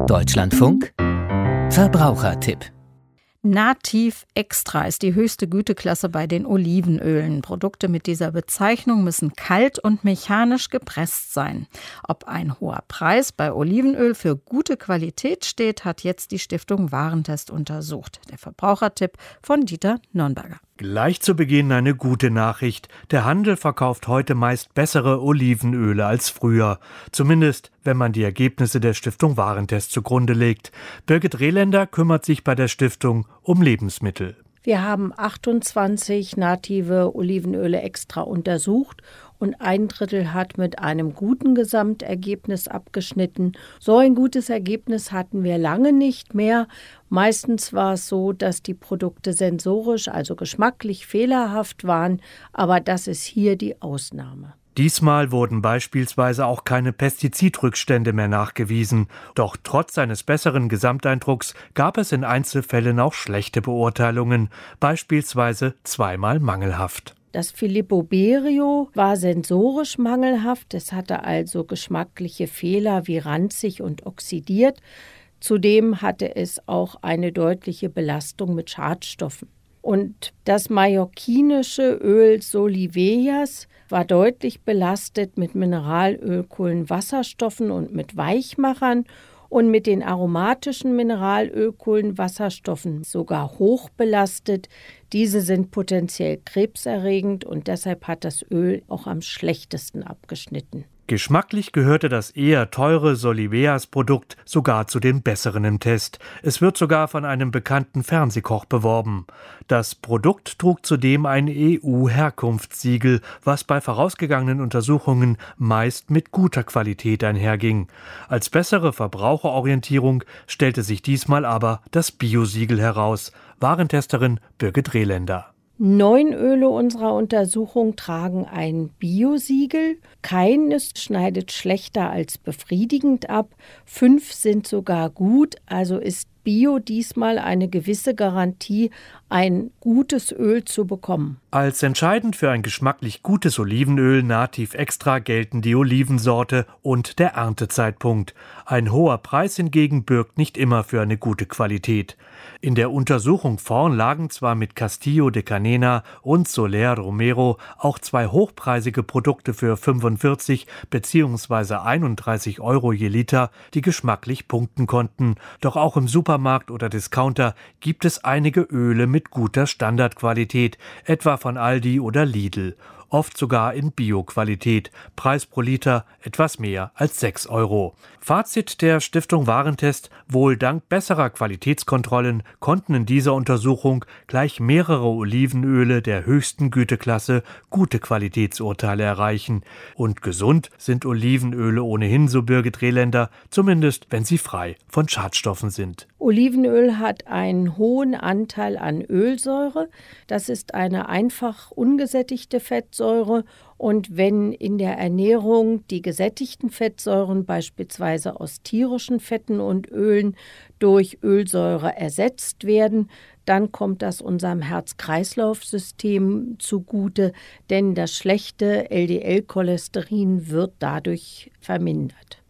Deutschlandfunk Verbrauchertipp. Nativ Extra ist die höchste Güteklasse bei den Olivenölen. Produkte mit dieser Bezeichnung müssen kalt und mechanisch gepresst sein. Ob ein hoher Preis bei Olivenöl für gute Qualität steht, hat jetzt die Stiftung Warentest untersucht. Der Verbrauchertipp von Dieter Nürnberger. Gleich zu Beginn eine gute Nachricht. Der Handel verkauft heute meist bessere Olivenöle als früher. Zumindest, wenn man die Ergebnisse der Stiftung Warentest zugrunde legt. Birgit Rehländer kümmert sich bei der Stiftung um Lebensmittel. Wir haben 28 native Olivenöle extra untersucht und 1/3 hat mit einem guten Gesamtergebnis abgeschnitten. So ein gutes Ergebnis hatten wir lange nicht mehr. Meistens war es so, dass die Produkte sensorisch, also geschmacklich fehlerhaft waren, aber das ist hier die Ausnahme. Diesmal wurden beispielsweise auch keine Pestizidrückstände mehr nachgewiesen. Doch trotz eines besseren Gesamteindrucks gab es in Einzelfällen auch schlechte Beurteilungen, beispielsweise zweimal mangelhaft. Das Filippo Berio war sensorisch mangelhaft, es hatte also geschmackliche Fehler wie ranzig und oxidiert. Zudem hatte es auch eine deutliche Belastung mit Schadstoffen. Und das mallorquinische Öl Soliveias war deutlich belastet mit Mineralölkohlenwasserstoffen und mit Weichmachern und mit den aromatischen Mineralölkohlenwasserstoffen sogar hoch belastet. Diese sind potenziell krebserregend und deshalb hat das Öl auch am schlechtesten abgeschnitten. Geschmacklich gehörte das eher teure Soliveias-Produkt sogar zu den besseren im Test. Es wird sogar von einem bekannten Fernsehkoch beworben. Das Produkt trug zudem ein EU-Herkunftssiegel, was bei vorausgegangenen Untersuchungen meist mit guter Qualität einherging. Als bessere Verbraucherorientierung stellte sich diesmal aber das Bio-Siegel heraus. Warentesterin Birgit Rehländer. 9 Öle unserer Untersuchung tragen ein Bio-Siegel. Keines schneidet schlechter als befriedigend ab. 5 sind sogar gut, also ist Bio diesmal eine gewisse Garantie, ein gutes Öl zu bekommen. Als entscheidend für ein geschmacklich gutes Olivenöl Nativ Extra gelten die Olivensorte und der Erntezeitpunkt. Ein hoher Preis hingegen bürgt nicht immer für eine gute Qualität. In der Untersuchung vorn lagen zwar mit Castillo de Canena und Soler Romero auch 2 hochpreisige Produkte für 45 bzw. 31 € je Liter, die geschmacklich punkten konnten. Doch auch im Supermarkt oder Discounter gibt es einige Öle mit guter Standardqualität, etwa von Aldi oder Lidl. Oft sogar in Bio-Qualität. Preis pro Liter etwas mehr als 6 €. Fazit der Stiftung Warentest: Wohl dank besserer Qualitätskontrollen konnten in dieser Untersuchung gleich mehrere Olivenöle der höchsten Güteklasse gute Qualitätsurteile erreichen. Und gesund sind Olivenöle ohnehin, so Birgit Rehländer, zumindest wenn sie frei von Schadstoffen sind. Olivenöl hat einen hohen Anteil an Ölsäure. Das ist eine einfach ungesättigte Fettsäure. Und wenn in der Ernährung die gesättigten Fettsäuren beispielsweise aus tierischen Fetten und Ölen durch Ölsäure ersetzt werden, dann kommt das unserem Herz-Kreislauf-System zugute, denn das schlechte LDL-Cholesterin wird dadurch vermindert.